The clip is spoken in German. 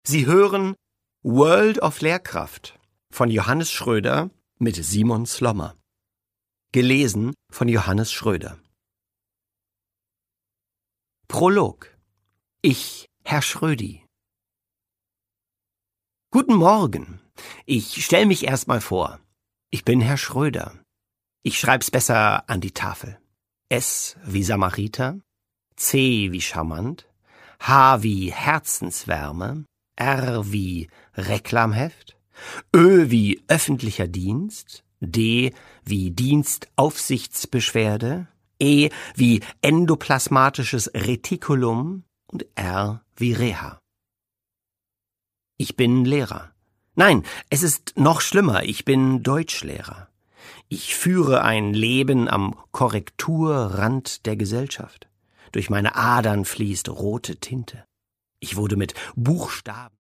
Sie hören World of Lehrkraft von Johannes Schröder mit Simon Slommer. Gelesen von Johannes Schröder. Prolog. Ich, Herr Schrödi. Guten Morgen. Ich stell mich erst mal vor. Ich bin Herr Schröder. Ich schreib's besser an die Tafel. S wie Samariter, C wie charmant, H wie Herzenswärme, R wie Reklamheft, Ö wie öffentlicher Dienst, D wie Dienstaufsichtsbeschwerde, E wie endoplasmatisches Retikulum und R wie Reha. Ich bin Lehrer. Nein, es ist noch schlimmer, ich bin Deutschlehrer. Ich führe ein Leben am Korrekturrand der Gesellschaft. Durch meine Adern fließt rote Tinte. Ich wurde mit Buchstaben